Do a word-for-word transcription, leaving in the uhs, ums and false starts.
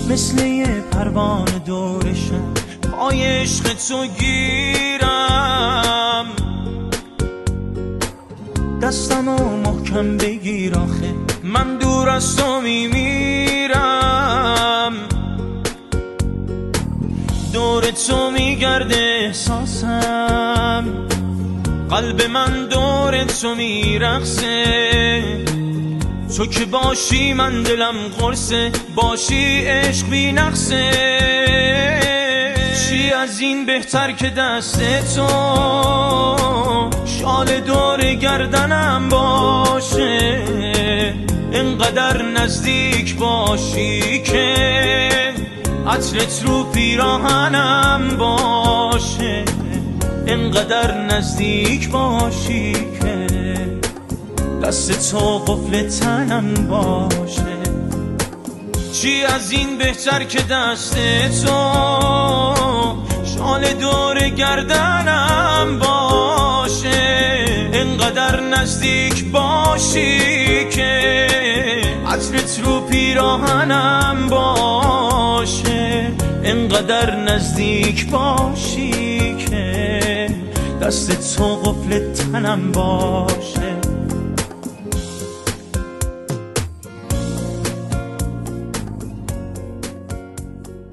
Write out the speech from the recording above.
مثل یه پروانه دورشم پای عشق تو گیرم، دستمو محکم بگیر آخه من دور از تو میمیرم. دور تو میگرده احساسم، قلب من دور تو میرقصه. تو که باشی من دلم قرصه، باشی عشق بی نقصه. چی از این بهتر که دست تو شال دور گردنم باشه، اینقدر نزدیک باشی که عطرت رو پیراهنم باشه، اینقدر نزدیک باشی که دست تو قفل تنم باشه. چی از این بهتر که دست تو شال دور گردنم باشه، اینقدر نزدیک باشی که عطرت رو پیراهنم باشه، اینقدر نزدیک باشی که دست تو قفل تنم باشه.